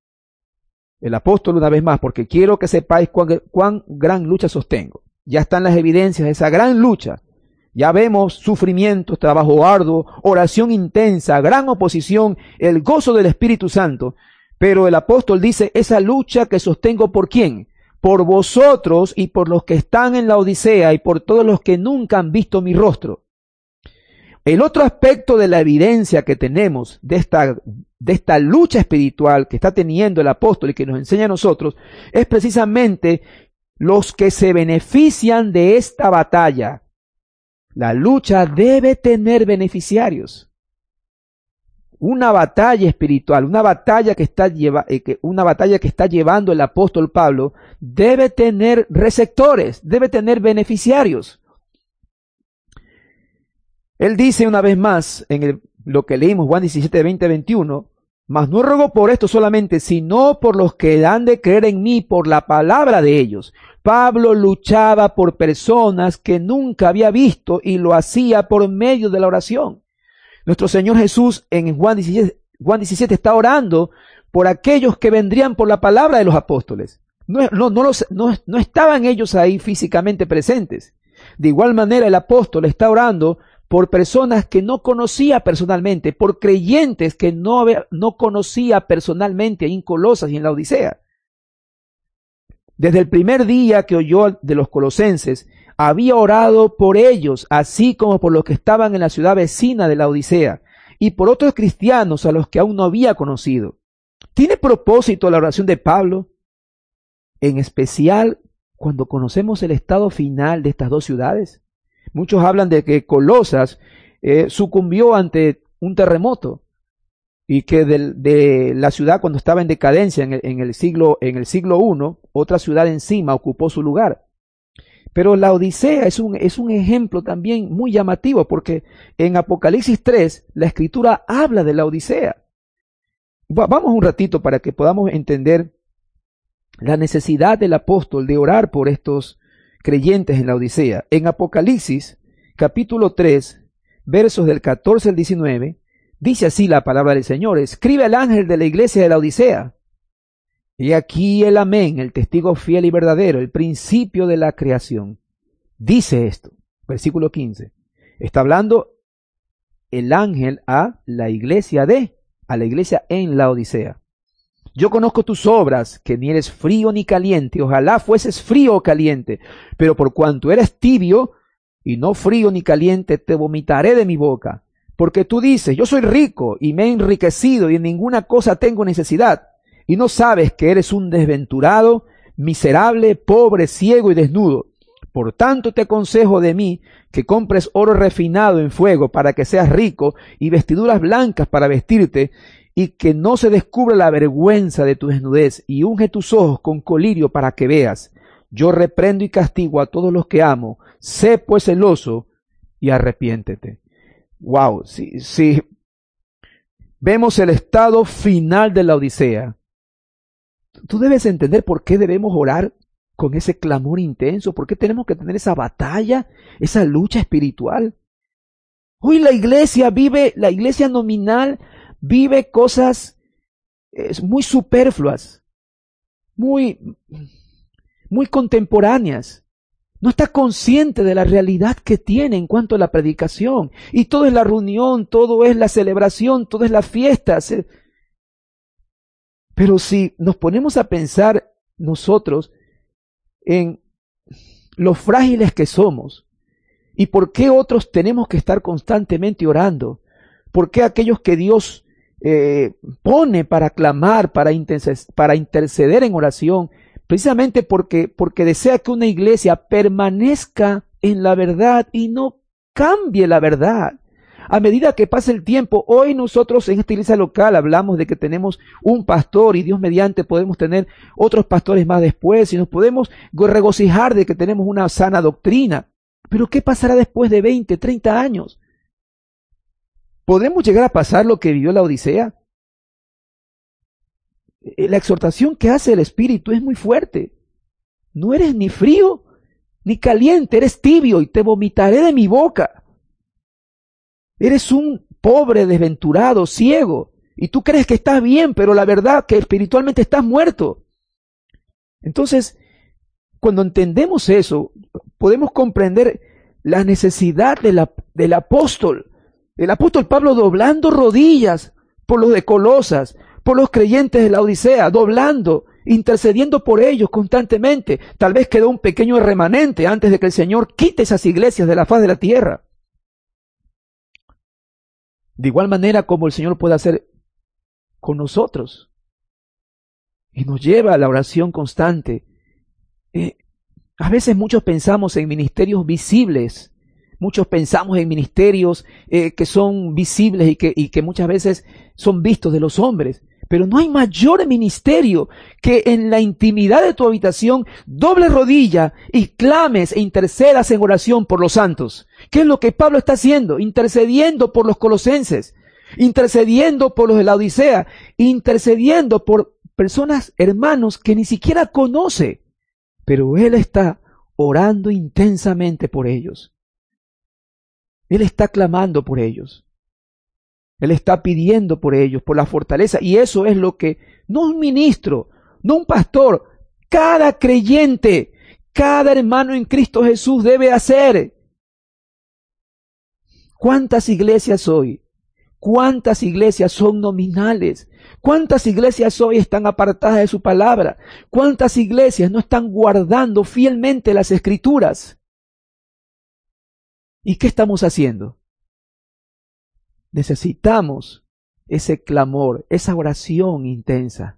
el apóstol una vez más, porque quiero que sepáis cuán, cuán gran lucha sostengo. Ya están las evidencias de esa gran lucha. Ya vemos sufrimientos, trabajo arduo, oración intensa, gran oposición, el gozo del Espíritu Santo. Pero el apóstol dice, esa lucha que sostengo, ¿por quién? por vosotros y por los que están en la Odisea y por todos los que nunca han visto mi rostro. El otro aspecto de la evidencia que tenemos de esta, de esta lucha espiritual que está teniendo el apóstol y que nos enseña a nosotros es precisamente los que se benefician de esta batalla. La lucha debe tener beneficiarios. Una batalla espiritual, una batalla que está lleva, eh, que, una batalla que está llevando el apóstol Pablo debe tener receptores, debe tener beneficiarios. Él dice una vez más en el, lo que leímos Juan diecisiete, veinte, veintiuno, mas no ruego por esto solamente, sino por los que han de creer en mí por la palabra de ellos. Pablo luchaba por personas que nunca había visto y lo hacía por medio de la oración. Nuestro Señor Jesús en Juan diecisiete, Juan diecisiete está orando por aquellos que vendrían por la palabra de los apóstoles. No, no, no, los, no, no estaban ellos ahí físicamente presentes. De igual manera el apóstol está orando por personas que no conocía personalmente, por creyentes que no, no conocía personalmente en Colosas y en la Odisea. Desde el primer día que oyó de los colosenses, había orado por ellos, así como por los que estaban en la ciudad vecina de la Odisea, y por otros cristianos a los que aún no había conocido. ¿Tiene propósito la oración de Pablo? En especial cuando conocemos el estado final de estas dos ciudades. Muchos hablan de que Colosas eh, sucumbió ante un terremoto y que de, de la ciudad cuando estaba en decadencia en el, en el siglo en el siglo primero, otra ciudad encima ocupó su lugar. Pero la Odisea es un, es un ejemplo también muy llamativo porque en Apocalipsis tres la Escritura habla de la Odisea. Vamos un ratito para que podamos entender la necesidad del apóstol de orar por estos creyentes en la Odisea. En Apocalipsis, capítulo tres, versos del catorce al diecinueve, dice así la palabra del Señor: escribe al ángel de la iglesia de la Odisea. Y aquí el amén, el testigo fiel y verdadero, el principio de la creación. Dice esto, versículo quince. Está hablando el ángel a la iglesia de, a la iglesia en la Odisea. Yo conozco tus obras, que ni eres frío ni caliente, ojalá fueses frío o caliente, pero por cuanto eres tibio y no frío ni caliente, te vomitaré de mi boca. Porque tú dices, yo soy rico y me he enriquecido y en ninguna cosa tengo necesidad, y no sabes que eres un desventurado, miserable, pobre, ciego y desnudo. Por tanto te aconsejo de mí que compres oro refinado en fuego para que seas rico y vestiduras blancas para vestirte, y que no se descubra la vergüenza de tu desnudez, y unge tus ojos con colirio para que veas. Yo reprendo y castigo a todos los que amo. Sé pues celoso y arrepiéntete. Wow, sí, sí. Vemos el estado final de la Odisea. Tú debes entender por qué debemos orar con ese clamor intenso, por qué tenemos que tener esa batalla, esa lucha espiritual. Hoy la iglesia vive, la iglesia nominal vive cosas eh, muy superfluas, muy, muy contemporáneas. No está consciente de la realidad que tiene en cuanto a la predicación. Y todo es la reunión, todo es la celebración, todo es la fiesta. Pero si nos ponemos a pensar nosotros en lo frágiles que somos y por qué otros tenemos que estar constantemente orando, por qué aquellos que Dios eh, pone para clamar, para, para interceder en oración, precisamente porque, porque desea que una iglesia permanezca en la verdad y no cambie la verdad. A medida que pasa el tiempo, hoy nosotros en esta iglesia local hablamos de que tenemos un pastor y Dios mediante podemos tener otros pastores más después y nos podemos regocijar de que tenemos una sana doctrina. Pero ¿qué pasará después de veinte, treinta años? ¿Podremos llegar a pasar lo que vivió la Odisea? La exhortación que hace el Espíritu es muy fuerte. No eres ni frío ni caliente, eres tibio y te vomitaré de mi boca. Eres un pobre, desventurado, ciego, y tú crees que estás bien, pero la verdad que espiritualmente estás muerto. Entonces, cuando entendemos eso, podemos comprender la necesidad de la, del apóstol. El apóstol Pablo doblando rodillas por los de Colosas, por los creyentes de la Odisea, doblando intercediendo por ellos constantemente. Tal vez quedó un pequeño remanente antes de que el Señor quite esas iglesias de la faz de la tierra. De igual manera como el Señor puede hacer con nosotros. Y nos lleva a la oración constante. Eh, a veces muchos pensamos en ministerios visibles. Muchos pensamos en ministerios eh, que son visibles y que, y que muchas veces son vistos de los hombres. Pero no hay mayor ministerio que en la intimidad de tu habitación doble rodilla y clames e intercedas en oración por los santos. ¿Qué es lo que Pablo está haciendo? Intercediendo por los colosenses, intercediendo por los de la Odisea, intercediendo por personas, hermanos, que ni siquiera conoce. Pero él está orando intensamente por ellos. Él está clamando por ellos. Él está pidiendo por ellos, por la fortaleza. Y eso es lo que, no un ministro, no un pastor, cada creyente, cada hermano en Cristo Jesús debe hacer. ¿Cuántas iglesias hoy? ¿Cuántas iglesias son nominales? ¿Cuántas iglesias hoy están apartadas de su palabra? ¿Cuántas iglesias no están guardando fielmente las Escrituras? ¿Y qué estamos haciendo? Necesitamos ese clamor, esa oración intensa.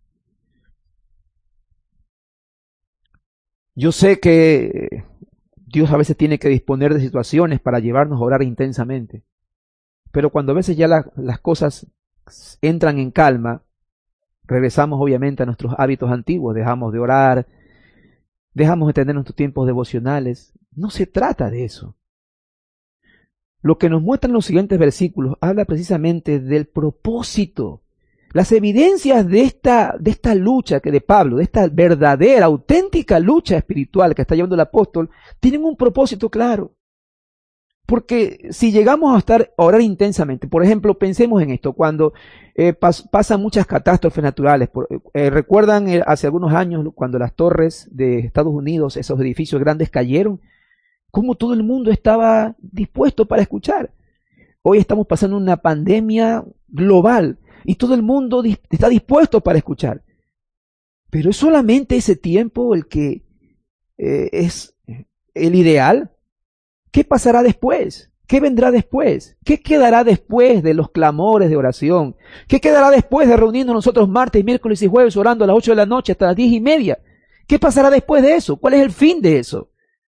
Yo sé que Dios a veces tiene que disponer de situaciones para llevarnos a orar intensamente. Pero cuando a veces ya la, las cosas entran en calma, regresamos obviamente a nuestros hábitos antiguos, dejamos de orar, dejamos de tener nuestros tiempos devocionales. No se trata de eso. Lo que nos muestran los siguientes versículos habla precisamente del propósito. Las evidencias de esta, de esta lucha que de Pablo, de esta verdadera, auténtica lucha espiritual que está llevando el apóstol, tienen un propósito claro. Porque si llegamos a estar a orar intensamente, por ejemplo, pensemos en esto, cuando eh, pas, pasan muchas catástrofes naturales, por, eh, recuerdan eh, hace algunos años cuando las torres de Estados Unidos, esos edificios grandes cayeron, cómo todo el mundo estaba dispuesto para escuchar. Hoy estamos pasando una pandemia global y todo el mundo está dispuesto para escuchar. Pero ¿es solamente ese tiempo el que eh, es el ideal? ¿Qué pasará después? ¿Qué vendrá después? ¿Qué quedará después de los clamores de oración? ¿Qué quedará después de reunirnos nosotros martes, miércoles y jueves orando a las ocho de la noche hasta las diez y media? ¿Qué pasará después de eso? ¿Cuál es el fin de eso?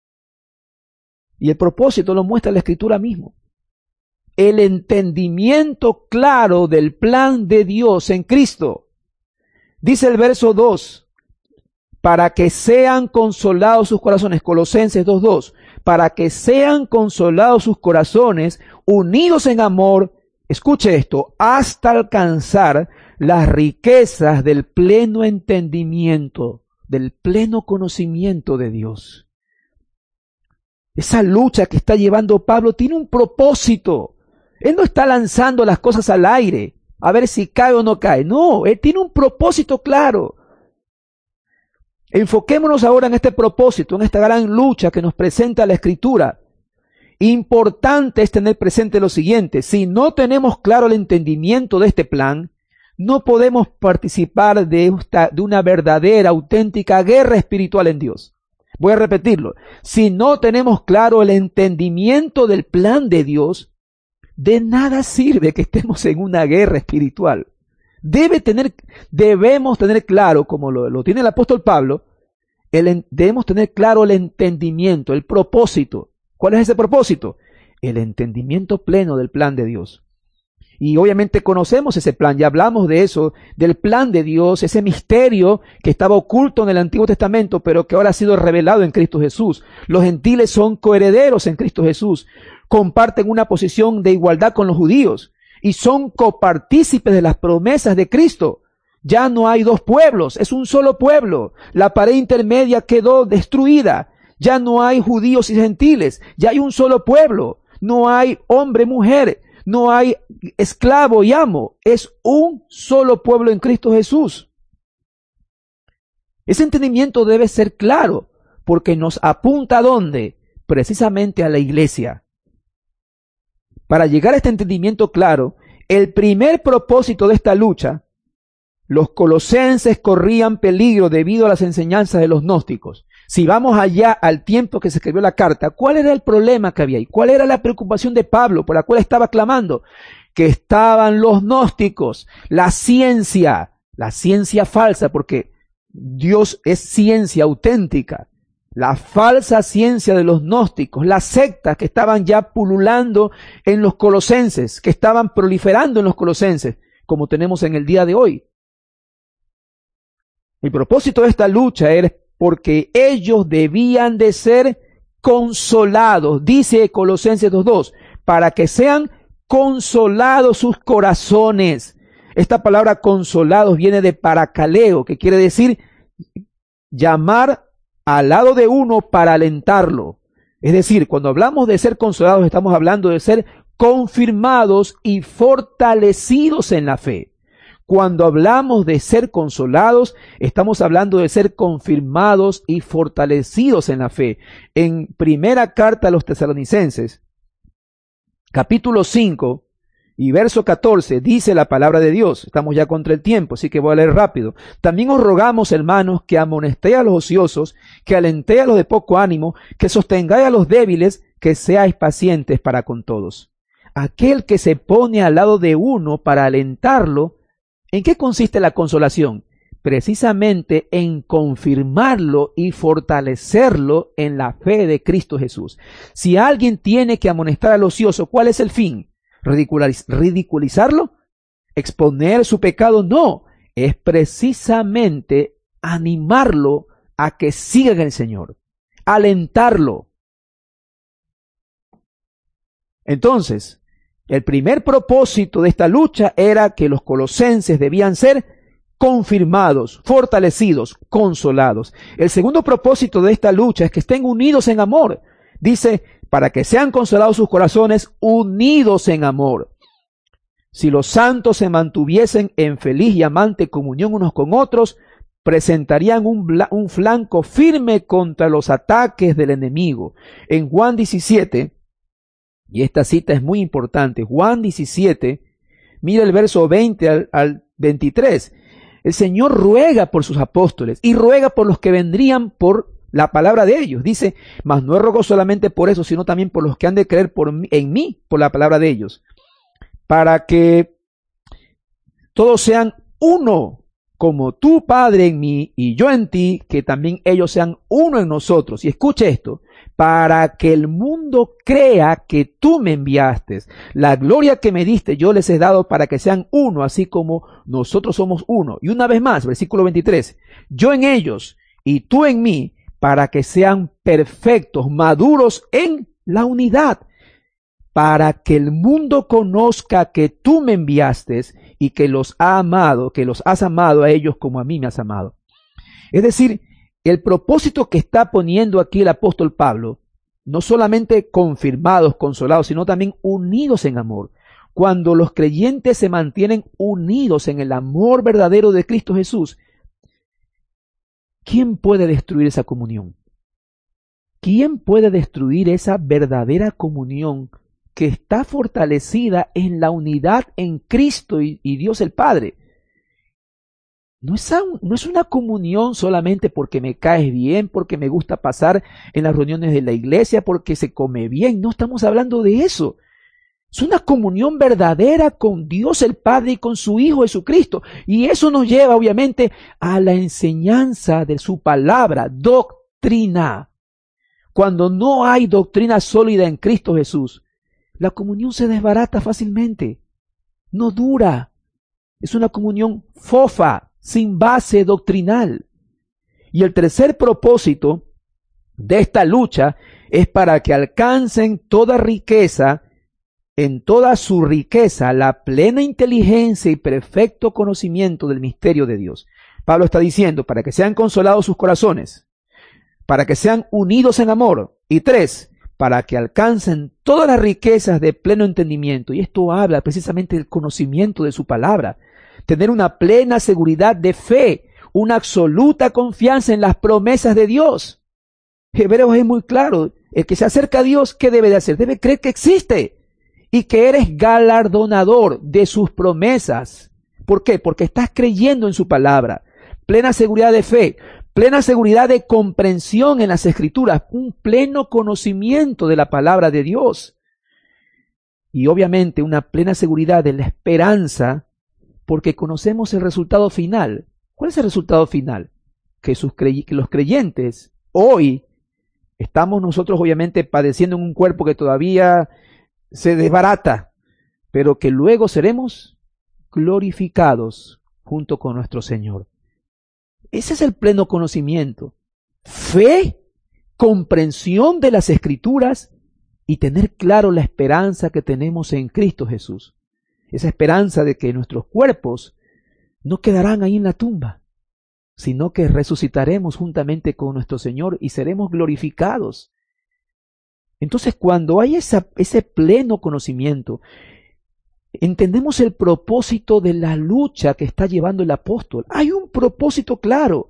Y el propósito lo muestra la Escritura mismo. El entendimiento claro del plan de Dios en Cristo. Dice el verso dos, para que sean consolados sus corazones, Colosenses dos dos, para que sean consolados sus corazones, unidos en amor, escuche esto, hasta alcanzar las riquezas del pleno entendimiento, del pleno conocimiento de Dios. Esa lucha que está llevando Pablo tiene un propósito. Él no está lanzando las cosas al aire, a ver si cae o no cae. No, él tiene un propósito claro. Enfoquémonos ahora en este propósito, en esta gran lucha que nos presenta la Escritura. Importante es tener presente lo siguiente: si no tenemos claro el entendimiento de este plan, no podemos participar de, esta, de una verdadera, auténtica guerra espiritual en Dios. Voy a repetirlo. Si no tenemos claro el entendimiento del plan de Dios, de nada sirve que estemos en una guerra espiritual. Debe tener, debemos tener claro, como lo, lo tiene el apóstol Pablo, el, debemos tener claro el entendimiento, el propósito. ¿Cuál es ese propósito? El entendimiento pleno del plan de Dios. Y obviamente conocemos ese plan, ya hablamos de eso, del plan de Dios, ese misterio que estaba oculto en el Antiguo Testamento, pero que ahora ha sido revelado en Cristo Jesús. Los gentiles son coherederos en Cristo Jesús, comparten una posición de igualdad con los judíos y son copartícipes de las promesas de Cristo. Ya no hay dos pueblos, es un solo pueblo. La pared intermedia quedó destruida. Ya no hay judíos y gentiles, ya hay un solo pueblo. No hay hombre, mujer. No hay esclavo y amo, es un solo pueblo en Cristo Jesús. Ese entendimiento debe ser claro, porque nos apunta ¿a dónde? Precisamente a la iglesia. Para llegar a este entendimiento claro, el primer propósito de esta lucha Los colosenses corrían peligro debido a las enseñanzas de los gnósticos. Si vamos allá al tiempo que se escribió la carta, ¿cuál era el problema que había ahí? ¿Cuál era la preocupación de Pablo por la cual estaba clamando? Que estaban los gnósticos, la ciencia, la ciencia falsa, porque Dios es ciencia auténtica. La falsa ciencia de los gnósticos, las sectas que estaban ya pululando en los colosenses, que estaban proliferando en los colosenses, como tenemos en el día de hoy. El propósito de esta lucha era porque ellos debían de ser consolados, dice Colosenses dos dos, para que sean consolados sus corazones. Esta palabra consolados viene de paracaleo, que quiere decir llamar al lado de uno para alentarlo. Es decir, cuando hablamos de ser consolados, estamos hablando de ser confirmados y fortalecidos en la fe. Cuando hablamos de ser consolados, estamos hablando de ser confirmados y fortalecidos en la fe. En primera carta a los Tesalonicenses, capítulo cinco y verso catorce, dice la palabra de Dios. Estamos ya contra el tiempo, así que voy a leer rápido. También os rogamos, hermanos, que amonestéis a los ociosos, que alentéis a los de poco ánimo, que sostengáis a los débiles, que seáis pacientes para con todos. Aquel que se pone al lado de uno para alentarlo, ¿en qué consiste la consolación? Precisamente en confirmarlo y fortalecerlo en la fe de Cristo Jesús. Si alguien tiene que amonestar al ocioso, ¿cuál es el fin? ¿Ridiculiz- ¿Ridiculizarlo? ¿Exponer su pecado? No, es precisamente animarlo a que siga en el Señor, alentarlo. Entonces, el primer propósito de esta lucha era que los colosenses debían ser confirmados, fortalecidos, consolados. El segundo propósito de esta lucha es que estén unidos en amor. Dice, para que sean consolados sus corazones, unidos en amor. Si los santos se mantuviesen en feliz y amante comunión unos con otros, presentarían un, un flanco firme contra los ataques del enemigo. En Juan diecisiete, y esta cita es muy importante, Juan diecisiete, mira el verso veinte al, al veintitrés. El Señor ruega por sus apóstoles y ruega por los que vendrían por la palabra de ellos. Dice, mas no ruego solamente por eso, sino también por los que han de creer por mí, en mí, por la palabra de ellos, para que todos sean uno, como tú, Padre, en mí y yo en ti, que también ellos sean uno en nosotros. Y escuche esto, para que el mundo crea que tú me enviaste. La gloria que me diste yo les he dado para que sean uno, así como nosotros somos uno. Y una vez más, versículo veintitrés, yo en ellos y tú en mí, para que sean perfectos, maduros en la unidad, para que el mundo conozca que tú me enviaste y que los ha amado, que los has amado a ellos como a mí me has amado. Es decir, el propósito que está poniendo aquí el apóstol Pablo, no solamente confirmados, consolados, sino también unidos en amor. Cuando los creyentes se mantienen unidos en el amor verdadero de Cristo Jesús, ¿quién puede destruir esa comunión? ¿Quién puede destruir esa verdadera comunión que está fortalecida en la unidad en Cristo y, y Dios el Padre? No es, no es una comunión solamente porque me caes bien, porque me gusta pasar en las reuniones de la iglesia, porque se come bien. No estamos hablando de eso. Es una comunión verdadera con Dios el Padre y con su Hijo Jesucristo. Y eso nos lleva obviamente a la enseñanza de su palabra, doctrina. Cuando no hay doctrina sólida en Cristo Jesús, la comunión se desbarata fácilmente. No dura. Es una comunión fofa, sin base doctrinal. Y el tercer propósito de esta lucha es para que alcancen toda riqueza, en toda su riqueza, la plena inteligencia y perfecto conocimiento del misterio de Dios. Pablo está diciendo, para que sean consolados sus corazones, para que sean unidos en amor. Y tres, para que alcancen todas las riquezas de pleno entendimiento. Y esto habla precisamente del conocimiento de su palabra. Tener una plena seguridad de fe, una absoluta confianza en las promesas de Dios. Hebreos es muy claro, el que se acerca a Dios, ¿qué debe de hacer? Debe creer que existe y que eres galardonador de sus promesas. ¿Por qué? Porque estás creyendo en su palabra. Plena seguridad de fe, plena seguridad de comprensión en las Escrituras, un pleno conocimiento de la palabra de Dios. Y obviamente una plena seguridad de la esperanza, porque conocemos el resultado final. ¿Cuál es el resultado final? Que, sus crey- que los creyentes hoy estamos nosotros obviamente padeciendo en un cuerpo que todavía se desbarata, pero que luego seremos glorificados junto con nuestro Señor. Ese es el pleno conocimiento. Fe, comprensión de las Escrituras y tener claro la esperanza que tenemos en Cristo Jesús. Esa esperanza de que nuestros cuerpos no quedarán ahí en la tumba, sino que resucitaremos juntamente con nuestro Señor y seremos glorificados. Entonces, cuando hay esa, ese pleno conocimiento, entendemos el propósito de la lucha que está llevando el apóstol. Hay un propósito claro.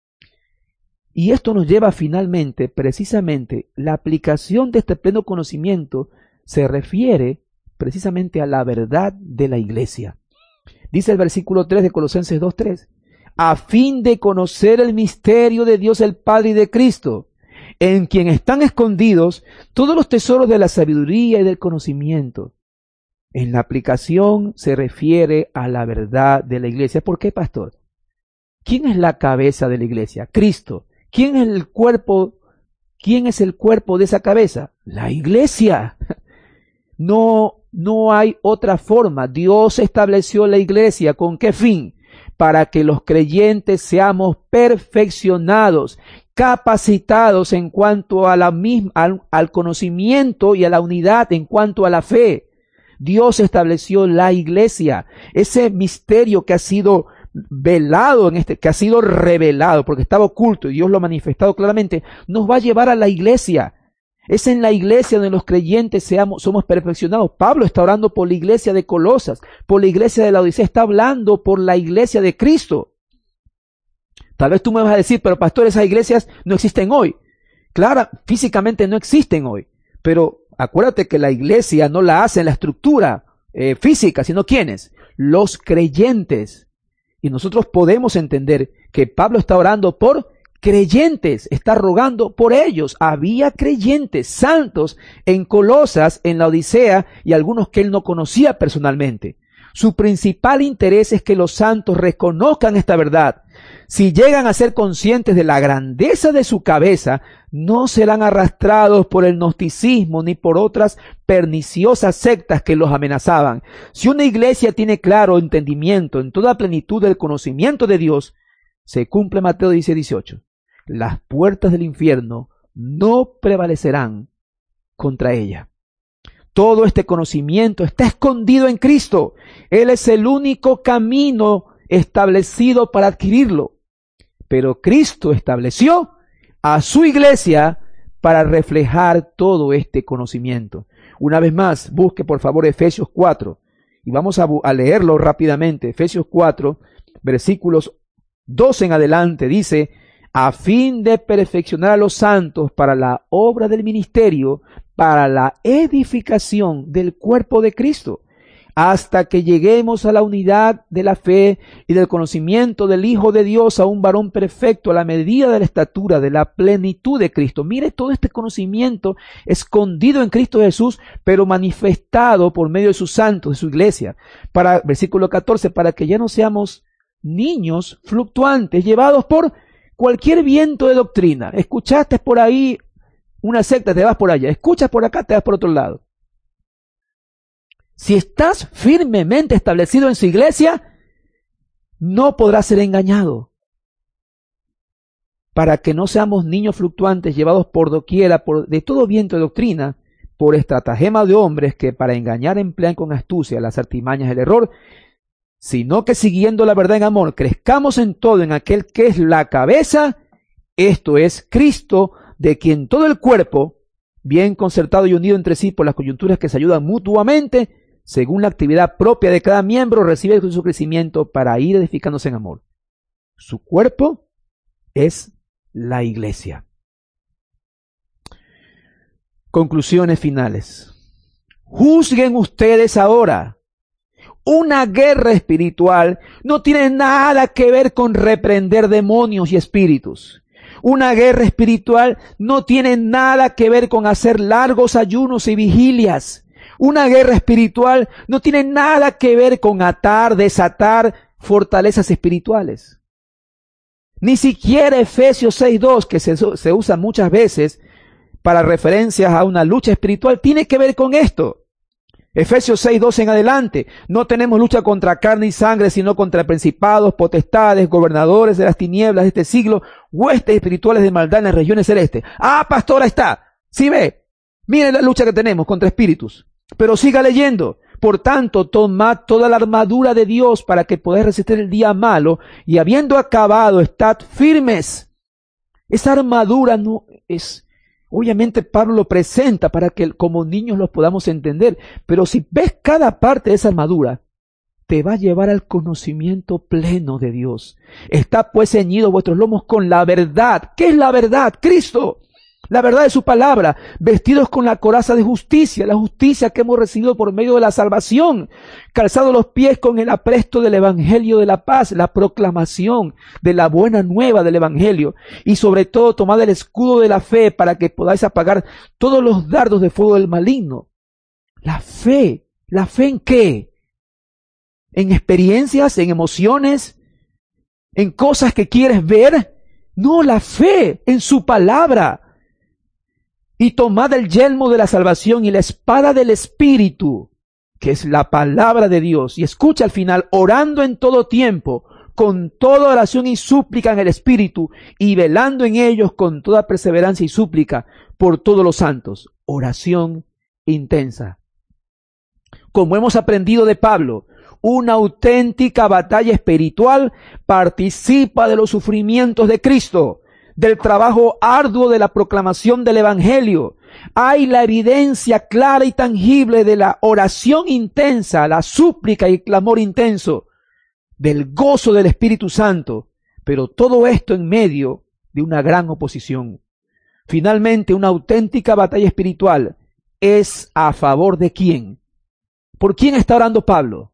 Y esto nos lleva finalmente, precisamente, la aplicación de este pleno conocimiento se refiere precisamente a la verdad de la iglesia. Dice el versículo tres de Colosenses dos tres, a fin de conocer el misterio de Dios el Padre y de Cristo, en quien están escondidos todos los tesoros de la sabiduría y del conocimiento. En la aplicación se refiere a la verdad de la iglesia. ¿Por qué, pastor? ¿Quién es la cabeza de la iglesia? Cristo. ¿Quién es el cuerpo? ¿Quién es el cuerpo de esa cabeza? La iglesia. No, no hay otra forma. Dios estableció la iglesia. ¿Con qué fin? Para que los creyentes seamos perfeccionados, capacitados en cuanto a la misma, al, al conocimiento y a la unidad en cuanto a la fe. Dios estableció la iglesia, ese misterio que ha sido velado en este, que ha sido revelado porque estaba oculto y Dios lo ha manifestado claramente, nos va a llevar a la iglesia. Es en la iglesia donde los creyentes seamos, somos perfeccionados. Pablo está orando por la iglesia de Colosas, por la iglesia de la Odisea, está hablando por la iglesia de Cristo. Tal vez tú me vas a decir, pero pastor, esas iglesias no existen hoy. Claro, físicamente no existen hoy, pero acuérdate que la iglesia no la hace en la estructura eh, física, sino ¿quiénes? Los creyentes. Y nosotros podemos entender que Pablo está orando por creyentes, está rogando por ellos. Había creyentes santos en Colosas, en la Odisea, y algunos que él no conocía personalmente. Su principal interés es que los santos reconozcan esta verdad. Si llegan a ser conscientes de la grandeza de su cabeza, no serán arrastrados por el gnosticismo ni por otras perniciosas sectas que los amenazaban. Si una iglesia tiene claro entendimiento en toda plenitud del conocimiento de Dios, se cumple Mateo diez dieciocho. Las puertas del infierno no prevalecerán contra ella. Todo este conocimiento está escondido en Cristo. Él es el único camino establecido para adquirirlo. Pero Cristo estableció a su iglesia para reflejar todo este conocimiento. Una vez más, busque por favor Efesios cuatro y vamos a, a leerlo rápidamente. Efesios cuatro, versículos dos en adelante, dice: a fin de perfeccionar a los santos para la obra del ministerio, para la edificación del cuerpo de Cristo, hasta que lleguemos a la unidad de la fe y del conocimiento del Hijo de Dios, a un varón perfecto, a la medida de la estatura de la plenitud de Cristo. Mire todo este conocimiento escondido en Cristo Jesús, pero manifestado por medio de sus santos, de su iglesia. Para, versículo catorce, para que ya no seamos niños fluctuantes, llevados por cualquier viento de doctrina. Escuchaste por ahí una secta, te vas por allá. Escuchas por acá, te vas por otro lado. Si estás firmemente establecido en su iglesia, no podrás ser engañado. Para que no seamos niños fluctuantes llevados por doquiera por, de todo viento de doctrina, por estratagema de hombres que para engañar emplean con astucia las artimañas del error, sino que siguiendo la verdad en amor, crezcamos en todo en aquel que es la cabeza, esto es Cristo, de quien todo el cuerpo, bien concertado y unido entre sí por las coyunturas que se ayudan mutuamente, según la actividad propia de cada miembro, recibe su crecimiento para ir edificándose en amor. Su cuerpo es la iglesia. Conclusiones finales. Juzguen ustedes ahora. Una guerra espiritual no tiene nada que ver con reprender demonios y espíritus. Una guerra espiritual no tiene nada que ver con hacer largos ayunos y vigilias. Una guerra espiritual no tiene nada que ver con atar, desatar fortalezas espirituales. Ni siquiera Efesios seis dos, que se, se usa muchas veces para referencias a una lucha espiritual, tiene que ver con esto. Efesios seis dos en adelante, no tenemos lucha contra carne y sangre, sino contra principados, potestades, gobernadores de las tinieblas de este siglo, huestes espirituales de maldad en las regiones celestes. Ah, pastor, ahí está. ¿Sí ve? Miren la lucha que tenemos contra espíritus. Pero siga leyendo. Por tanto, tomad toda la armadura de Dios para que podáis resistir el día malo, y habiendo acabado, estad firmes. Esa armadura no es... Obviamente Pablo lo presenta para que como niños los podamos entender, pero si ves cada parte de esa armadura, te va a llevar al conocimiento pleno de Dios. Está pues ceñido vuestros lomos con la verdad. ¿Qué es la verdad? Cristo. La verdad de su palabra. Vestidos con la coraza de justicia, la justicia que hemos recibido por medio de la salvación. Calzados los pies con el apresto del evangelio de la paz, la proclamación de la buena nueva del evangelio. Y sobre todo tomad el escudo de la fe para que podáis apagar todos los dardos de fuego del maligno. La fe. ¿La fe en qué? ¿En experiencias? ¿En emociones? ¿En cosas que quieres ver? No, la fe en su palabra. Y tomad el yelmo de la salvación y la espada del Espíritu, que es la palabra de Dios. Y escucha al final, orando en todo tiempo, con toda oración y súplica en el Espíritu, y velando en ellos con toda perseverancia y súplica por todos los santos. Oración intensa. Como hemos aprendido de Pablo, una auténtica batalla espiritual participa de los sufrimientos de Cristo, del trabajo arduo de la proclamación del evangelio. Hay la evidencia clara y tangible de la oración intensa, la súplica y clamor intenso, del gozo del Espíritu Santo, pero todo esto en medio de una gran oposición. Finalmente, una auténtica batalla espiritual es a favor de quién. ¿Por quién está orando Pablo?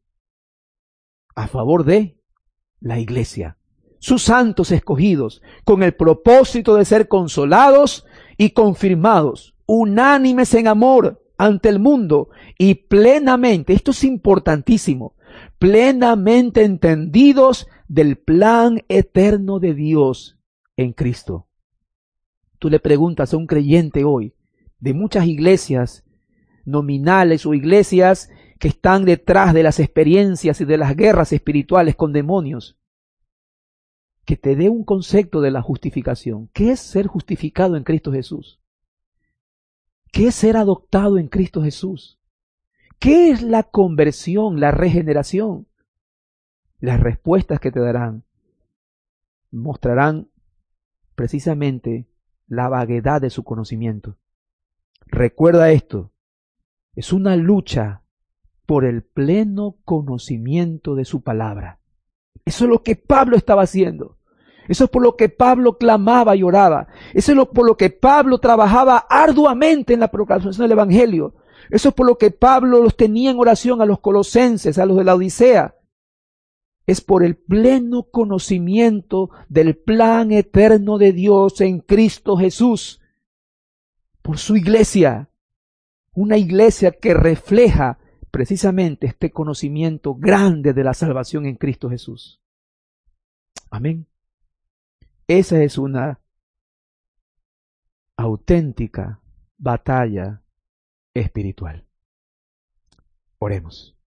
A favor de la iglesia, sus santos escogidos, con el propósito de ser consolados y confirmados, unánimes en amor ante el mundo y plenamente, esto es importantísimo, plenamente entendidos del plan eterno de Dios en Cristo. Tú le preguntas a un creyente hoy de muchas iglesias nominales o iglesias que están detrás de las experiencias y de las guerras espirituales con demonios, que te dé un concepto de la justificación. ¿Qué es ser justificado en Cristo Jesús? ¿Qué es ser adoptado en Cristo Jesús? ¿Qué es la conversión, la regeneración? Las respuestas que te darán mostrarán precisamente la vaguedad de su conocimiento. Recuerda esto, es una lucha por el pleno conocimiento de su palabra. Eso es lo que Pablo estaba haciendo. Eso es por lo que Pablo clamaba y oraba. Eso es lo, por lo que Pablo trabajaba arduamente en la proclamación del evangelio. Eso es por lo que Pablo los tenía en oración a los colosenses, a los de la Odisea. Es por el pleno conocimiento del plan eterno de Dios en Cristo Jesús. Por su iglesia. Una iglesia que refleja precisamente este conocimiento grande de la salvación en Cristo Jesús. Amén. Esa es una auténtica batalla espiritual. Oremos.